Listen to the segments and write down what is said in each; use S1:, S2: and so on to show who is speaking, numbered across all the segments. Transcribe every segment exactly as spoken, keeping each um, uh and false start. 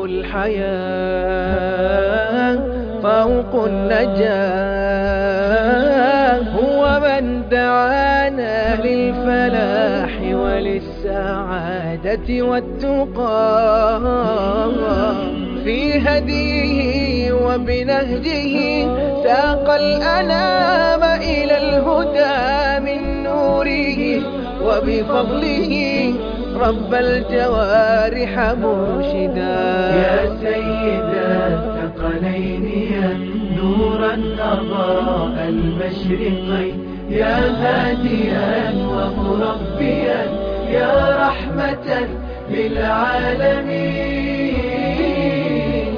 S1: الحياة طوق النجاة، هو من دعانا للفلاح وللسعادة والتقى. في هديه وبنهجه ساق الأنام إلى الهدى من نوره، وبفضله رب الجوارح مرشدا.
S2: يا سيد الثقلين يا نورا أضاء المشرقين، يا هاديا ومربيا يا رحمة للعالمين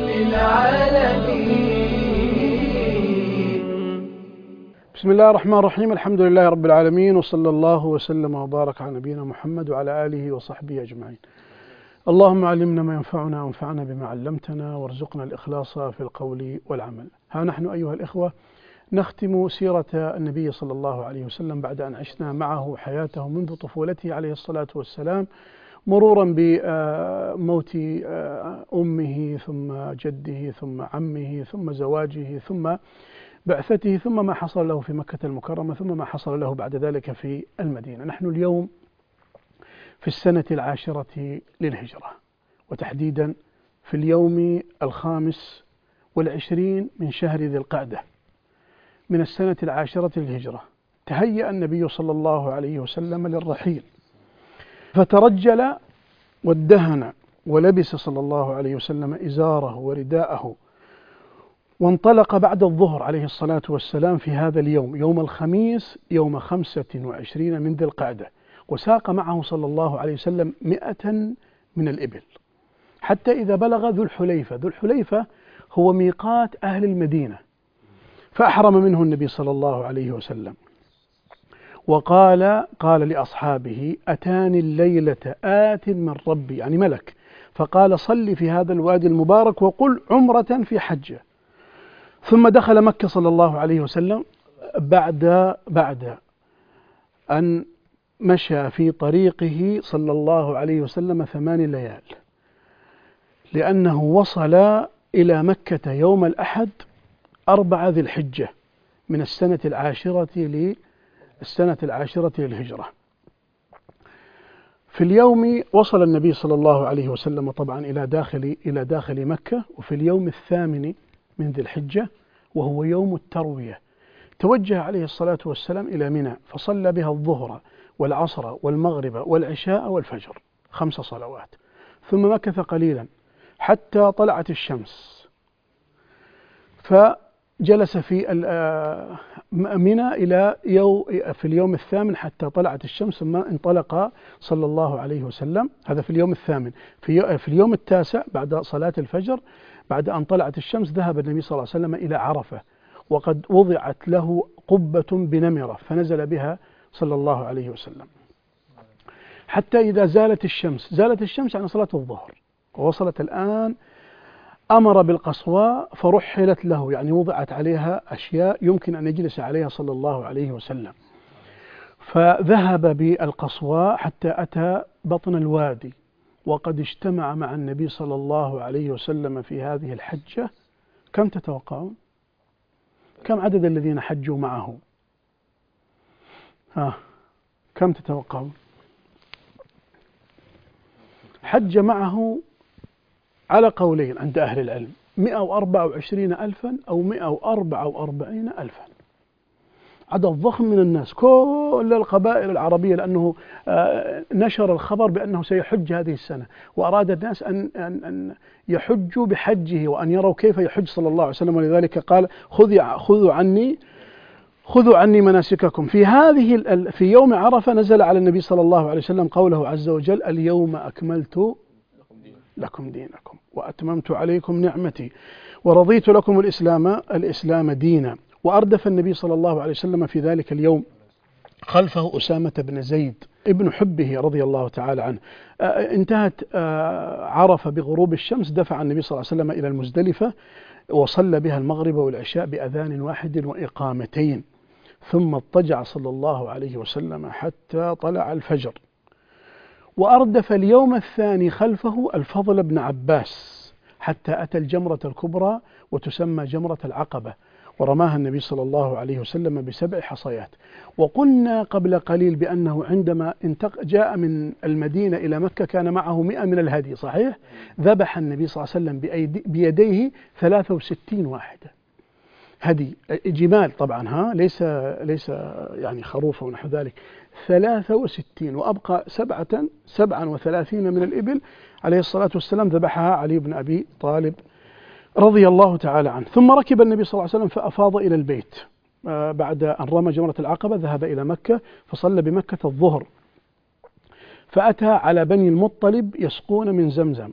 S2: للعالمين.
S3: بسم الله الرحمن الرحيم، الحمد لله رب العالمين، وصلى الله وسلم وبارك على نبينا محمد وعلى آله وصحبه أجمعين. اللهم علمنا ما ينفعنا وانفعنا بما علمتنا، وارزقنا الإخلاص في القول والعمل. ها نحن أيها الإخوة نختم سيرة النبي صلى الله عليه وسلم بعد أن عشنا معه حياته منذ طفولته عليه الصلاة والسلام، مرورا بموت أمه ثم جده ثم عمه ثم زواجه ثم بعثته ثم ما حصل له في مكة المكرمة ثم ما حصل له بعد ذلك في المدينة. نحن اليوم في السنة العاشرة للهجرة، وتحديدا في اليوم الخامس والعشرين من شهر ذي القعدة من السنة العاشرة للهجرة. تهيأ النبي صلى الله عليه وسلم للرحيل، فترجل وادهن ولبس صلى الله عليه وسلم إزاره ورداءه، وانطلق بعد الظهر عليه الصلاة والسلام في هذا اليوم، يوم الخميس يوم خمسة وعشرين من ذي القعدة، وساق معه صلى الله عليه وسلم مئة من الإبل، حتى إذا بلغ ذو الحليفة. ذو الحليفة هو ميقات أهل المدينة، فأحرم منه النبي صلى الله عليه وسلم، وقال قال لأصحابه: أتاني الليلة آت من ربي، يعني ملك، فقال: صل في هذا الوادي المبارك وقل عمرة في حجة. ثم دخل مكة صلى الله عليه وسلم بعد بعد أن مشى في طريقه صلى الله عليه وسلم ثمان ليال، لأنه وصل إلى مكة يوم الأحد أربع ذي الحجة من السنة العاشرة للسنة العاشرة للهجرة. في اليوم وصل النبي صلى الله عليه وسلم طبعا إلى داخل إلى داخل مكة، وفي اليوم الثامن من ذي الحجة وهو يوم التروية توجه عليه الصلاة والسلام إلى منى، فصلى بها الظهر والعصر والمغرب والعشاء والفجر، خمس صلوات، ثم مكث قليلا حتى طلعت الشمس، فجلس في منى إلى يوم في اليوم الثامن حتى طلعت الشمس، ثم انطلق صلى الله عليه وسلم. هذا في اليوم الثامن. في في اليوم التاسع بعد صلاة الفجر، بعد أن طلعت الشمس، ذهب النبي صلى الله عليه وسلم إلى عرفة، وقد وضعت له قبة بنمرة فنزل بها صلى الله عليه وسلم حتى إذا زالت الشمس زالت الشمس عن صلاة الظهر ووصلت الآن، أمر بالقصواء فرحلت له، يعني وضعت عليها أشياء يمكن أن يجلس عليها صلى الله عليه وسلم. فذهب بالقصواء حتى أتى بطن الوادي، وقد اجتمع مع النبي صلى الله عليه وسلم في هذه الحجة. كم تتوقعون؟ كم عدد الذين حجوا معه؟ ها كم تتوقعون؟ حج معه على قولين عند أهل العلم: مئة وأربعة وعشرين ألفا أو مئة وأربعة وأربعين ألفا، عدد ضخم من الناس، كل القبائل العربية، لأنه نشر الخبر بأنه سيحج هذه السنة، وأراد الناس أن أن يحجوا بحجه وأن يروا كيف يحج صلى الله عليه وسلم، ولذلك قال: خذوا عني خذوا عني مناسككم. في هذه في يوم عرفة نزل على النبي صلى الله عليه وسلم قوله عز وجل: اليوم أكملت لكم دينكم وأتممت عليكم نعمتي ورضيت لكم الإسلام الإسلام دينا. وأردف النبي صلى الله عليه وسلم في ذلك اليوم خلفه أسامة بن زيد ابن حبه رضي الله تعالى عنه. آه انتهت آه عرفة بغروب الشمس، دفع النبي صلى الله عليه وسلم إلى المزدلفة وصلى بها المغرب والعشاء بأذان واحد وإقامتين، ثم اضطجع صلى الله عليه وسلم حتى طلع الفجر. وأردف اليوم الثاني خلفه الفضل بن عباس حتى أتى الجمرة الكبرى وتسمى جمرة العقبة، ورماها النبي صلى الله عليه وسلم بسبع حصيات. وقلنا قبل قليل بأنه عندما جاء من المدينة إلى مكة كان معه مئة من الهدي، صحيح؟ ذبح النبي صلى الله عليه وسلم بيديه ثلاثة وستين واحدة هدي، جمال طبعا، ها ليس ليس يعني خروف ونحو ذلك، ثلاثة وستين، وأبقى سبعة سبعا وثلاثين من الإبل عليه الصلاة والسلام ذبحها علي بن أبي طالب رضي الله تعالى عنه. ثم ركب النبي صلى الله عليه وسلم فأفاض إلى البيت بعد أن رمى جمرة العقبة، ذهب إلى مكة فصلى بمكة الظهر، فأتى على بني المطلب يسقون من زمزم،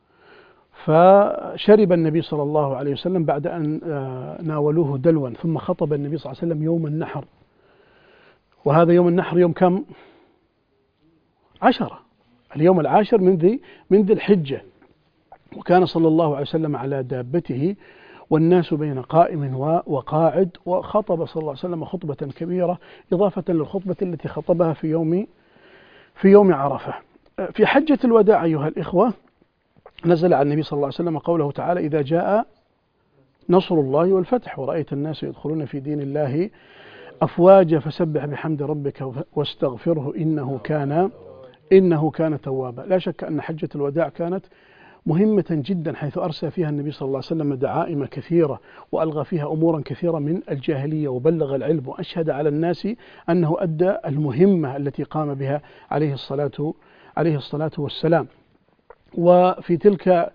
S3: فشرب النبي صلى الله عليه وسلم بعد أن ناولوه دلوا، ثم خطب النبي صلى الله عليه وسلم يوم النحر، وهذا يوم النحر يوم كم؟ عشرة، اليوم العاشر من ذي من ذي الحجة، وكان صلى الله عليه وسلم على دابته والناس بين قائم وقاعد، وخطب صلى الله عليه وسلم خطبة كبيرة إضافة للخطبة التي خطبها في يوم في يوم عرفة. في حجة الوداع أيها الإخوة نزل على النبي صلى الله عليه وسلم قوله تعالى: إذا جاء نصر الله والفتح ورأيت الناس يدخلون في دين الله أفواجا فسبح بحمد ربك واستغفره إنه كان إنه كان توابا. لا شك أن حجة الوداع كانت مهمة جدا، حيث أرسى فيها النبي صلى الله عليه وسلم دعائم كثيرة، وألغى فيها أمورا كثيرة من الجاهلية، وبلغ العلم، وأشهد على الناس أنه أدى المهمة التي قام بها عليه الصلاة عليه الصلاة والسلام. وفي تلك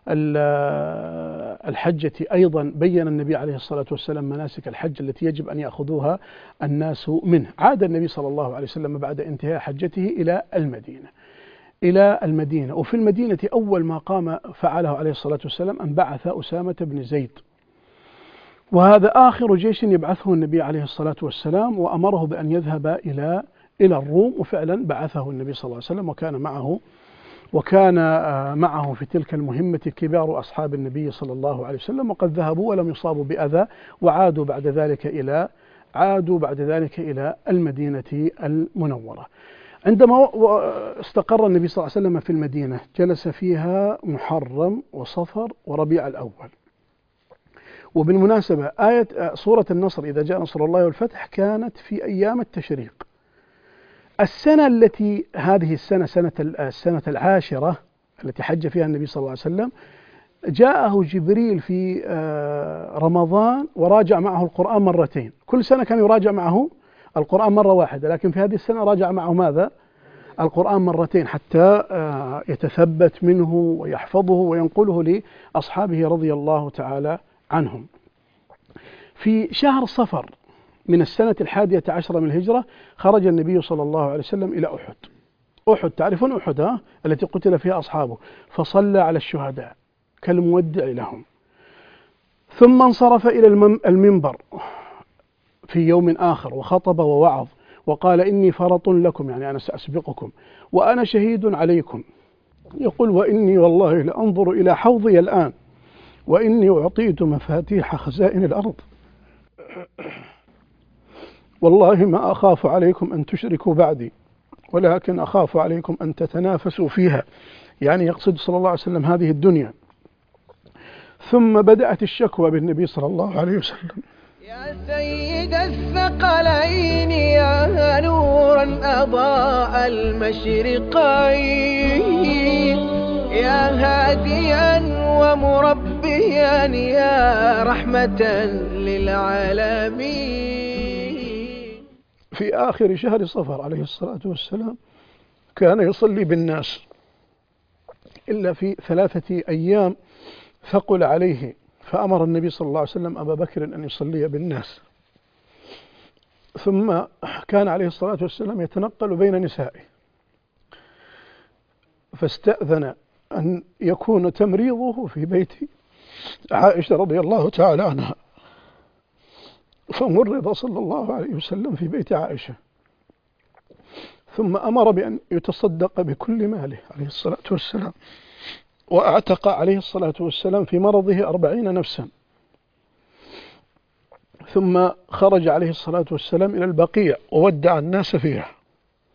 S3: الحجة أيضا بين النبي عليه الصلاة والسلام مناسك الحج التي يجب أن يأخذوها الناس منه. عاد النبي صلى الله عليه وسلم بعد انتهاء حجته إلى المدينة إلى المدينة وفي المدينة أول ما قام فعله عليه الصلاة والسلام أن بعث أسامة بن زيد، وهذا آخر جيش يبعثه النبي عليه الصلاة والسلام، وأمره بأن يذهب إلى إلى الروم، وفعلا بعثه النبي صلى الله عليه وسلم، وكان معه وكان معه في تلك المهمة كبار أصحاب النبي صلى الله عليه وسلم، وقد ذهبوا ولم يصابوا بأذى، وعادوا بعد ذلك إلى عادوا بعد ذلك إلى المدينة المنورة. عندما استقر النبي صلى الله عليه وسلم في المدينة جلس فيها محرم وصفر وربيع الأول. وبالمناسبة آية سورة النصر إذا جاء نصر الله والفتح كانت في أيام التشريق. السنة التي هذه السنة سنة السنة العاشرة التي حج فيها النبي صلى الله عليه وسلم جاءه جبريل في رمضان وراجع معه القرآن مرتين. كل سنة كان يراجع معه القرآن مرة واحدة، لكن في هذه السنة راجع معه ماذا؟ القرآن مرتين، حتى يتثبت منه ويحفظه وينقله لأصحابه رضي الله تعالى عنهم. في شهر صفر من السنة الحادية عشرة من الهجرة خرج النبي صلى الله عليه وسلم إلى أحد. أحد تعرفون أحد ها؟ التي قتل فيها أصحابه، فصلى على الشهداء كالمودع لهم، ثم انصرف إلى المنبر في يوم آخر وخطب ووعظ وقال: إني فرط لكم، يعني أنا سأسبقكم، وأنا شهيد عليكم. يقول: وإني والله لأنظر إلى حوضي الآن، وإني أعطيت مفاتيح خزائن الأرض، والله ما أخاف عليكم أن تشركوا بعدي، ولكن أخاف عليكم أن تتنافسوا فيها، يعني يقصد صلى الله عليه وسلم هذه الدنيا. ثم بدأت الشكوى بالنبي صلى الله عليه وسلم:
S1: يا سيد الثقلين يا نورا أضاء المشرقين، يا هاديا ومربيا يا رحمة للعالمين.
S3: في آخر شهر صفر عليه الصلاة والسلام كان يصلي بالناس، إلا في ثلاثة أيام ثقل عليه، فأمر النبي صلى الله عليه وسلم أبا بكر أن يصلي بالناس. ثم كان عليه الصلاة والسلام يتنقل بين نسائه، فاستأذن أن يكون تمريضه في بيت عائشة رضي الله تعالى عنها، فمرض صلى الله عليه وسلم في بيت عائشة، ثم أمر بأن يتصدق بكل ماله عليه الصلاة والسلام، وأعتق عليه الصلاة والسلام في مرضه أربعين نفسا. ثم خرج عليه الصلاة والسلام إلى البقيع وودع الناس فيها.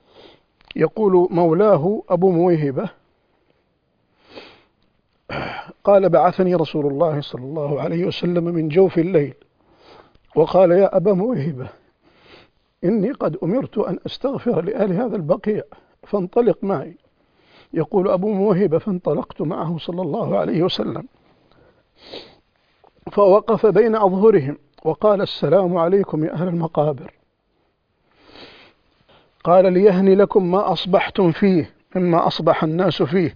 S3: يقول مولاه أبو مويهبة: قال: بعثني رسول الله صلى الله عليه وسلم من جوف الليل وقال: يا أبا موهبة، إني قد أمرت أن أستغفر لأهل هذا البقيع فانطلق معي. يقول أبو موهبة: فانطلقت معه صلى الله عليه وسلم، فوقف بين أظهرهم وقال: السلام عليكم يا أهل المقابر. قال: ليهني لكم ما أصبحتم فيه مما أصبح الناس فيه.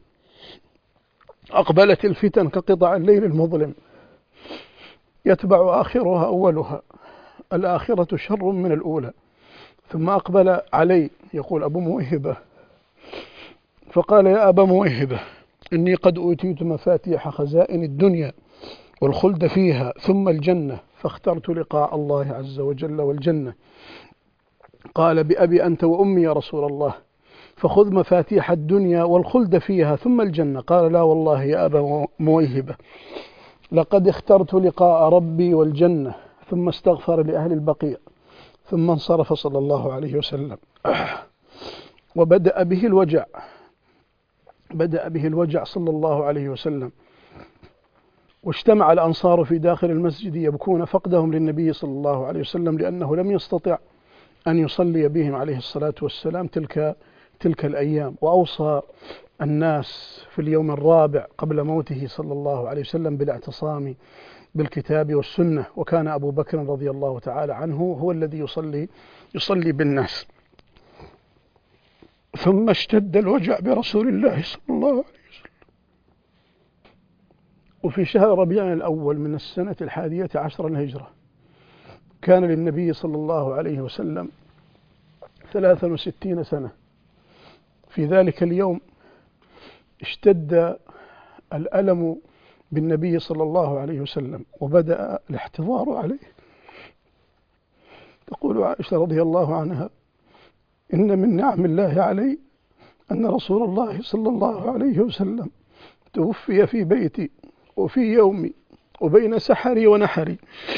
S3: أقبلت الفتن كقطع الليل المظلم، يتبع آخرها أولها، الآخرة شر من الأولى. ثم أقبل علي، يقول أبو موهبة، فقال: يا أبا موهبة، إني قد أوتيت مفاتيح خزائن الدنيا والخلد فيها ثم الجنة، فاخترت لقاء الله عز وجل والجنة. قال: بأبي أنت وأمي يا رسول الله، فخذ مفاتيح الدنيا والخلد فيها ثم الجنة. قال: لا والله يا أبا موهبة، لقد اخترت لقاء ربي والجنة. ثم استغفر لأهل البقيع ثم انصرف صلى الله عليه وسلم. وبدأ به الوجع بدأ به الوجع صلى الله عليه وسلم. واجتمع الأنصار في داخل المسجد يبكون فقدهم للنبي صلى الله عليه وسلم، لأنه لم يستطع أن يصلي بهم عليه الصلاة والسلام تلك تلك الأيام. وأوصى الناس في اليوم الرابع قبل موته صلى الله عليه وسلم بالاعتصام بالكتاب والسنة، وكان أبو بكر رضي الله تعالى عنه هو الذي يصلي يصلي بالناس. ثم اشتد الوجع برسول الله صلى الله عليه وسلم. وفي شهر ربيع الأول من السنة الحادية عشر الهجرة كان للنبي صلى الله عليه وسلم ثلاث وستين سنة. في ذلك اليوم اشتد الألم بالنبي صلى الله عليه وسلم وبدأ الاحتضار عليه. تقول عائشة رضي الله عنها: إن من نعم الله علي أن رسول الله صلى الله عليه وسلم توفي في بيتي وفي يومي وبين سحري ونحري،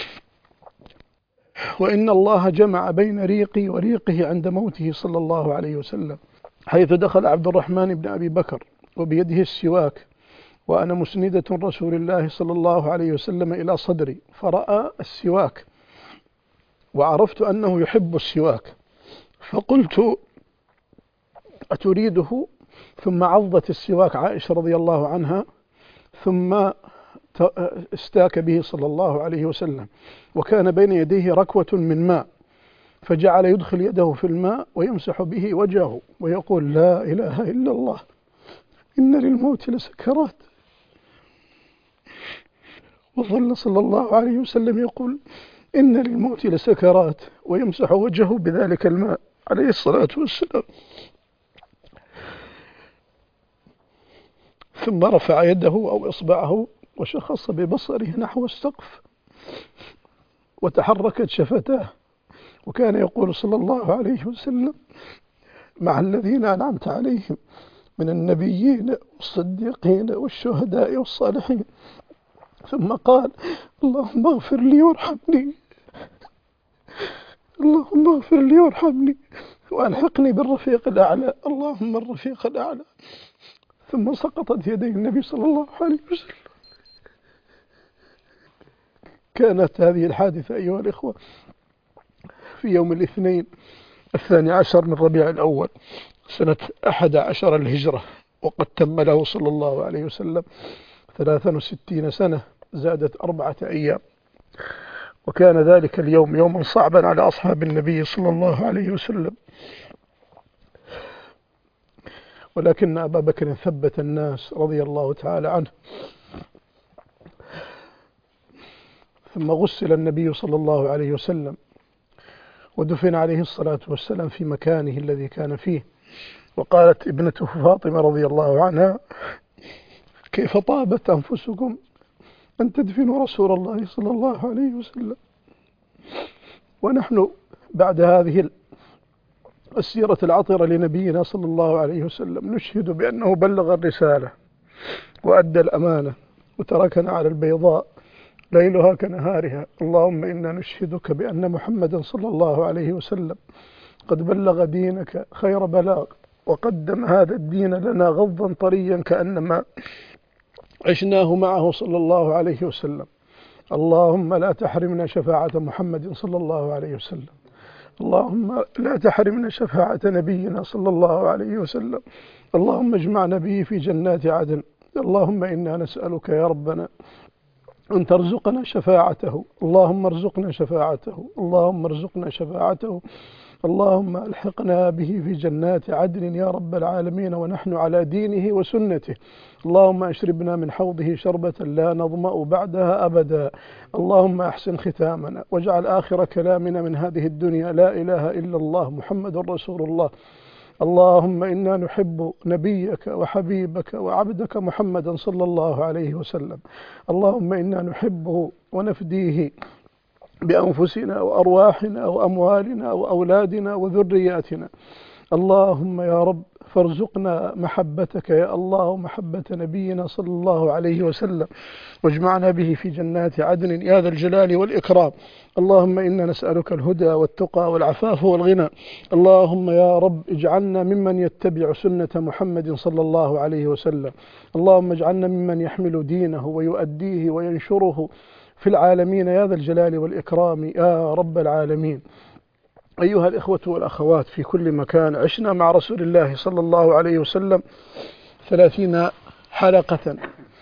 S3: وإن الله جمع بين ريقي وريقه عند موته صلى الله عليه وسلم، حيث دخل عبد الرحمن بن أبي بكر وبيده السواك وأنا مسندة رسول الله صلى الله عليه وسلم إلى صدري، فرأى السواك وعرفت أنه يحب السواك، فقلت: أتريده؟ ثم عضت السواك عائشة رضي الله عنها، ثم استاك به صلى الله عليه وسلم، وكان بين يديه ركوة من ماء، فجعل يدخل يده في الماء ويمسح به وجهه ويقول: لا إله إلا الله، إن للموت لسكرات. وظل صلى الله عليه وسلم يقول: إن للموت لسكرات، ويمسح وجهه بذلك الماء عليه الصلاة والسلام. ثم رفع يده أو إصبعه وشخص ببصره نحو السقف وتحركت شفتاه، وكان يقول صلى الله عليه وسلم: مع الذين أنعمت عليهم من النبيين والصديقين والشهداء والصالحين. ثم قال: اللهم اغفر لي وارحمني، اللهم اغفر لي وارحمني وألحقني بالرفيق الأعلى، اللهم الرفيق الأعلى. ثم سقطت يدي النبي صلى الله عليه وسلم. كانت هذه الحادثة أيها الإخوة في يوم الاثنين الثاني عشر من ربيع الأول سنة أحد عشر الهجرة، وقد تم له صلى الله عليه وسلم ثلاثا وستين سنة زادت أربعة أيام. وكان ذلك اليوم يوما صعبا على أصحاب النبي صلى الله عليه وسلم، ولكن أبا بكر ثبت الناس رضي الله تعالى عنه. ثم غسل النبي صلى الله عليه وسلم ودفن عليه الصلاة والسلام في مكانه الذي كان فيه. وقالت ابنته فاطمة رضي الله عنها: كيف طابت أنفسكم أن تدفنوا رسول الله صلى الله عليه وسلم، ونحن بعد هذه السيرة العطرة لنبينا صلى الله عليه وسلم نشهد بأنه بلغ الرسالة وأدى الأمانة وتركنا على البيضاء ليلها كنهارها. اللهم إنا نشهدك بأن محمدا صلى الله عليه وسلم قد بلغ دينك خير بلاغ، وقدم هذا الدين لنا غضا طريا كأنما عشناه معه صلى الله عليه وسلم. اللهم لا تحرمنا شفاعة محمد صلى الله عليه وسلم. اللهم لا تحرمنا شفاعة نبينا صلى الله عليه وسلم. اللهم اجمعنا به في جنات عدن. اللهم إنا نسألك يا ربنا أن ترزقنا شفاعته. اللهم ارزقنا شفاعته. اللهم ارزقنا شفاعته. اللهم الحقنا به في جنات عدن يا رب العالمين ونحن على دينه وسنته. اللهم اشربنا من حوضه شربة لا نظمأ بعدها أبدا. اللهم أحسن ختامنا واجعل آخر كلامنا من هذه الدنيا لا إله إلا الله محمد رسول الله. اللهم إنا نحب نبيك وحبيبك وعبدك محمدا صلى الله عليه وسلم. اللهم إنا نحبه ونفديه بأنفسنا وأرواحنا وأموالنا وأولادنا وذرياتنا. اللهم يا رب فارزقنا محبتك يا الله ومحبة نبينا صلى الله عليه وسلم واجمعنا به في جنات عدن يا ذا الجلال والإكرام. اللهم إنا نسألك الهدى والتقى والعفاف والغنى. اللهم يا رب اجعلنا ممن يتبع سنة محمد صلى الله عليه وسلم. اللهم اجعلنا ممن يحمل دينه ويؤديه وينشره في العالمين يا ذا الجلال والإكرام يا رب العالمين. أيها الإخوة والأخوات في كل مكان، عشنا مع رسول الله صلى الله عليه وسلم ثلاثين حلقة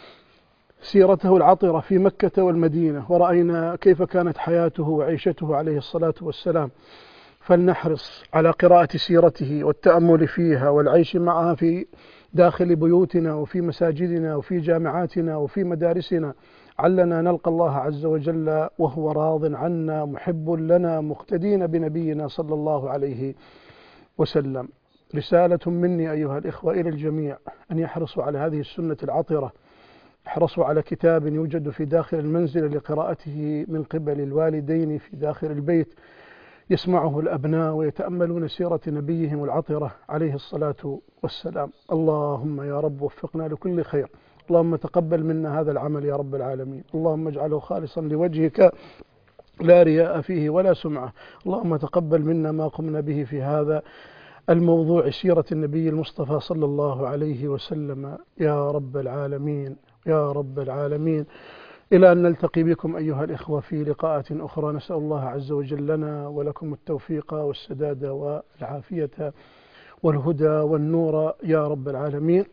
S3: سيرته العطرة في مكة والمدينة، ورأينا كيف كانت حياته وعيشته عليه الصلاة والسلام. فلنحرص على قراءة سيرته والتأمل فيها والعيش معها في داخل بيوتنا وفي مساجدنا وفي جامعاتنا وفي مدارسنا، علنا نلقى الله عز وجل وهو راض عنا محب لنا مقتدين بنبينا صلى الله عليه وسلم. رسالة مني أيها الإخوة إلى الجميع أن يحرصوا على هذه السنة العطرة. احرصوا على كتاب يوجد في داخل المنزل لقراءته من قبل الوالدين في داخل البيت، يسمعه الأبناء ويتأملون سيرة نبيهم العطرة عليه الصلاة والسلام. اللهم يا رب وفقنا لكل خير. اللهم تقبل منا هذا العمل يا رب العالمين. اللهم اجعله خالصا لوجهك لا رياء فيه ولا سمعة. اللهم تقبل منا ما قمنا به في هذا الموضوع سيرة النبي المصطفى صلى الله عليه وسلم يا رب العالمين يا رب العالمين. إلى أن نلتقي بكم أيها الإخوة في لقاءات أخرى، نسأل الله عز وجل لنا ولكم التوفيق والسداد والعافية والهدى والنور يا رب العالمين.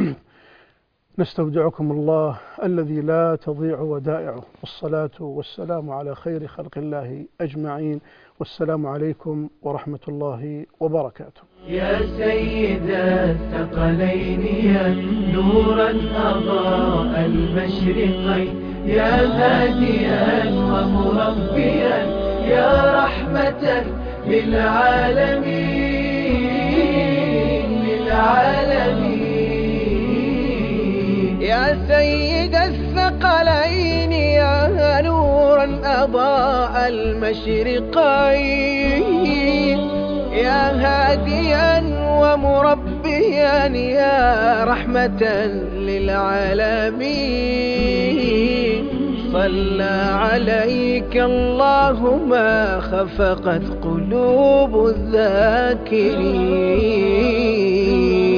S3: نستودعكم الله الذي لا تضيع ودائعه، والصلاة والسلام على خير خلق الله أجمعين، والسلام عليكم ورحمة الله وبركاته.
S2: يا سيد الثقلين يا نورا أضاء المشرقين، يا هاديا ومربيا يا رحمة للعالمين للعالمين.
S1: يا سيد الثقلين يا نورا أضاء المشرقين، يا هاديا ومربيا يا رحمة للعالمين. صلى عليك الله ما خفقت قلوب الذاكرين.